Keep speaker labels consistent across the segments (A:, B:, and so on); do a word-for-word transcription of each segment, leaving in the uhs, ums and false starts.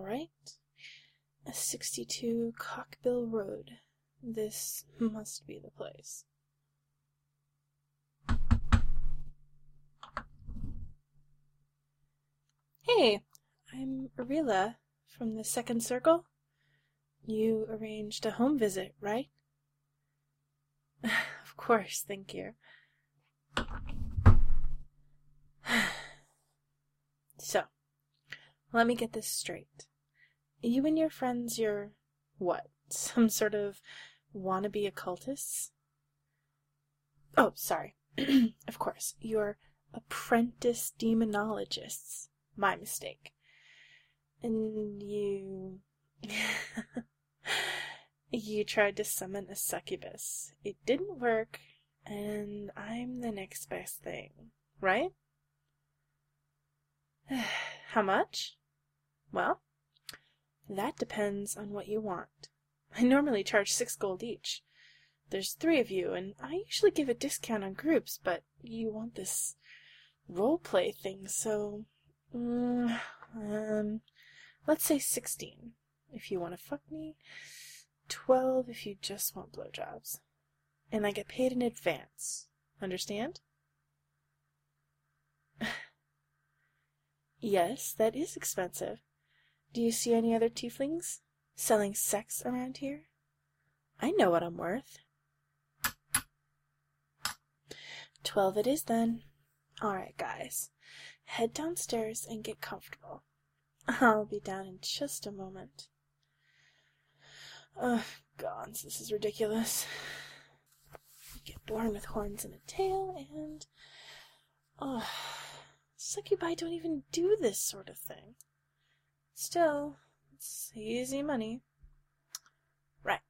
A: right. sixty-two Cockbill Road. This must be the place. Hey, I'm Arila from the Second Circle. You arranged a home visit, right? Of course, thank you. So, let me get this straight. You and your friends, you're, what, some sort of wannabe occultists? Oh, sorry. Of course, you're apprentice demonologists. My mistake. And you... you tried to summon a succubus. It didn't work, and I'm the next best thing, right? How much? Well, that depends on what you want. I normally charge six gold each. There's three of you, and I usually give a discount on groups, but you want this roleplay thing, so... Mm, um, let's say sixteen, if you want to fuck me. twelve if you just want blowjobs. And I get paid in advance. Understand? Yes, that is expensive. Do you see any other tieflings selling sex around here? I know what I'm worth. Twelve it is then. Alright, guys. Head downstairs and get comfortable. I'll be down in just a moment. Oh, God, this is ridiculous. You get born with horns and a tail, and... Oh, succubi don't even do this sort of thing. Still, it's easy money. Right.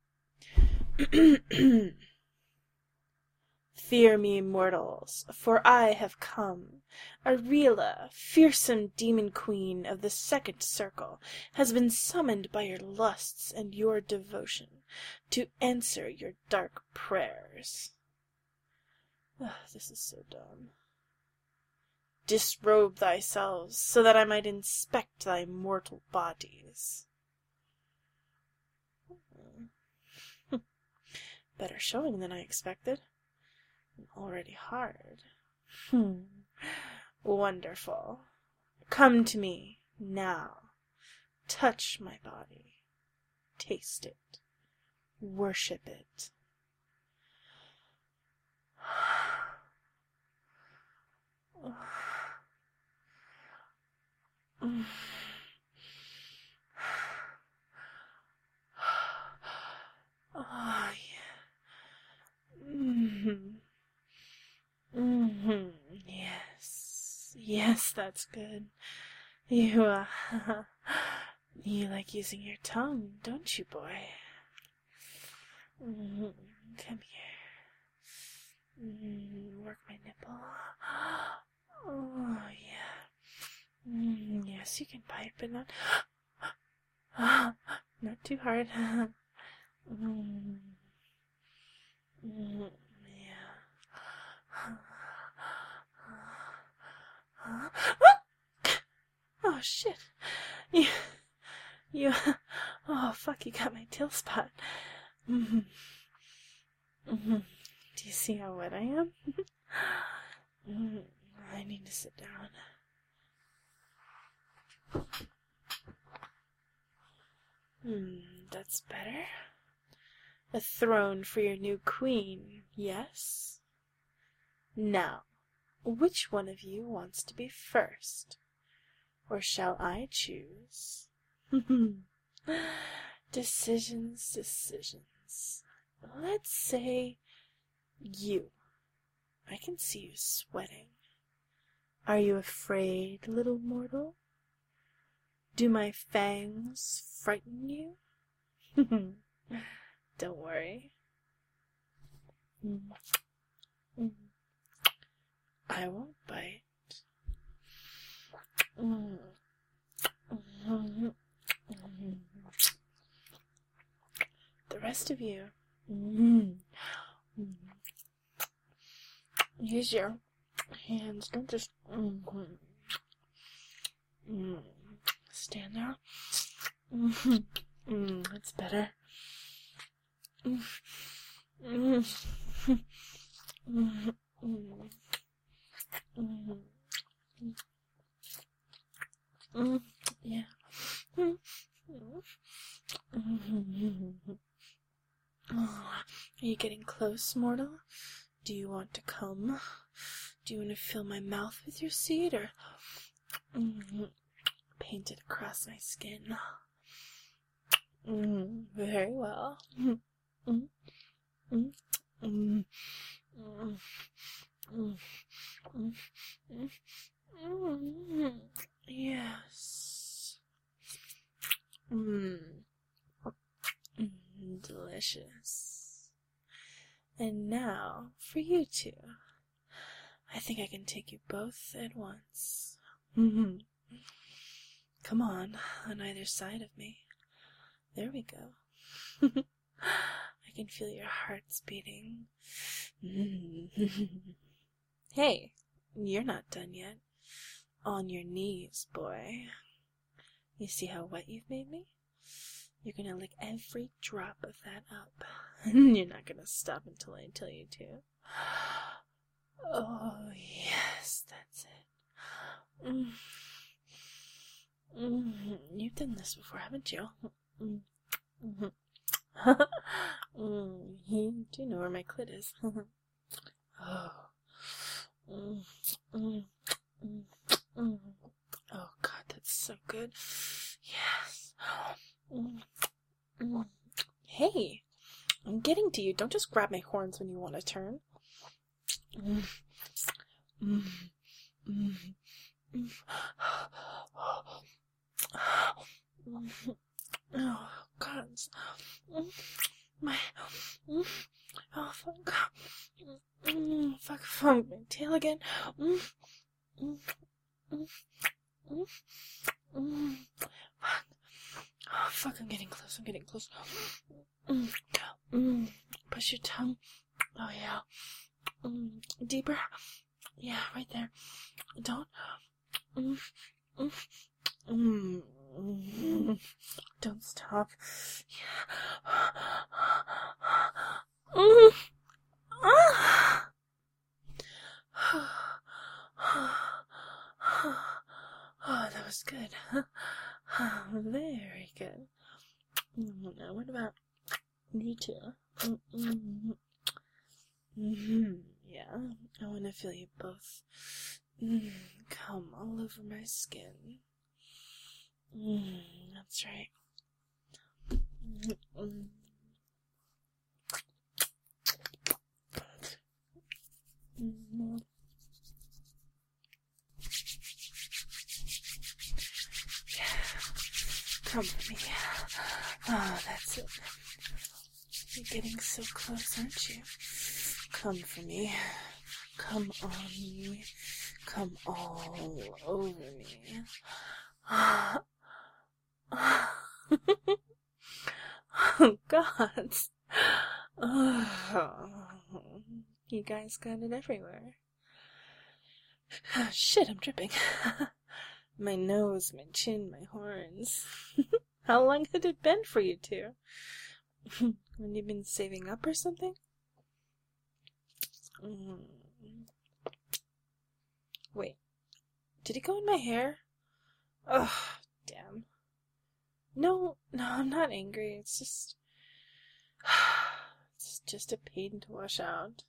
A: Fear me, mortals, for I have come. Arila, fearsome demon queen of the Second Circle, has been summoned by your lusts and your devotion to answer your dark prayers. Ugh, this is so dumb. Disrobe thyselves, so that I might inspect thy mortal bodies. Better showing than I expected. Already hard. Hmm. Wonderful. Come to me, now. Touch my body. Taste it. Worship it. Oh, yeah. Mm-hmm. Mm-hmm. Yes. Yes, that's good. You, uh, you like using your tongue, don't you, boy? Mm-hmm. Come here. Mm, work my nipple. Oh, yeah. Mm, yes, you can bite, but not... not too hard. mm. Mm, yeah. Oh, shit. You... You... Oh, fuck, you got my tail spot. Mm-hmm. Mm-hmm. Do you see how wet I am? mm, I need to sit down. Hmm, that's better. A throne for your new queen, yes? Now, which one of you wants to be first? Or shall I choose? Decisions, decisions. Let's say you. I can see you sweating. Are you afraid, little mortal? Do my fangs frighten you? Don't worry. I won't bite. The rest of you, use your hands. Don't just stand there. Mm-hmm. Mm, that's better. Mm, mm, mm, mm, mm, mm, yeah. Mm, mm. Oh, are you getting close, mortal? Do you want to come? Do you want to fill my mouth with your seed, or mm, paint it across my skin? Mm, very well. Mm, mm, mm, mm, mm, mm, mm, mm, mm. Yes. Mm. Mm, delicious. And now, for you two. I think I can take you both at once. Mm-hmm. Come on, on either side of me. There we go. I can feel your hearts beating. Hey, you're not done yet. On your knees, boy. You see how wet you've made me? You're gonna lick every drop of that up. You're not gonna stop until I tell you to. Oh, yes, that's it. Mm. Mm. You've done this before, haven't you? Mm. Mm-hmm. mm. You do know where my clit is. Oh. Mm. Mm. Mm. Mm. Oh, God, that's so good. Yes. Mm. Mm. Hey, I'm getting to you. Don't just grab my horns when you want to turn. Mm. Mm. Mm. Mm. Mm. Oh, God. Mm. My. Mm. Oh, fuck. Mm. Fuck, fuck. My tail again. Mm. Mm. Mm. Mm. Mm. Fuck. Oh, fuck, I'm getting close. I'm getting close. Mm. Mm. Push your tongue. Oh, yeah. Mm. Deeper. Yeah, right there. Don't. Mm. Mm. Mm. Mm. Don't stop. Yeah. Mm. Ah. Oh, that was good. Very good. Now, what about you two? Mm-mm. Mm-hmm. Yeah, I want to feel you both. Mm, come all over my skin. Mm, that's right. Mm-mm. Mm-hmm. Come for me. Oh, that's it. You're getting so close, aren't you? Come for me. Come on me. Come all over me. Oh, God. Oh, you guys got it everywhere. Shit, I'm dripping. My nose, my chin, my horns. How long had it been for you two? When you've been saving up or something? Mm. Wait, did it go in my hair? Ugh, damn. No, no, I'm not angry. It's just... It's just a pain to wash out.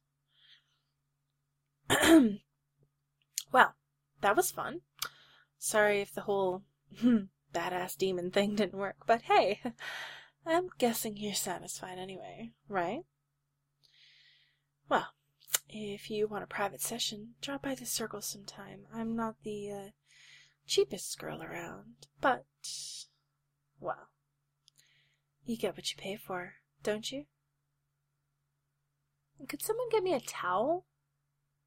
A: Well, that was fun. Sorry if the whole badass demon thing didn't work, but hey, I'm guessing you're satisfied anyway, right? Well, if you want a private session, drop by the circle sometime. I'm not the uh, cheapest girl around, but, well, you get what you pay for, don't you? Could someone get me a towel?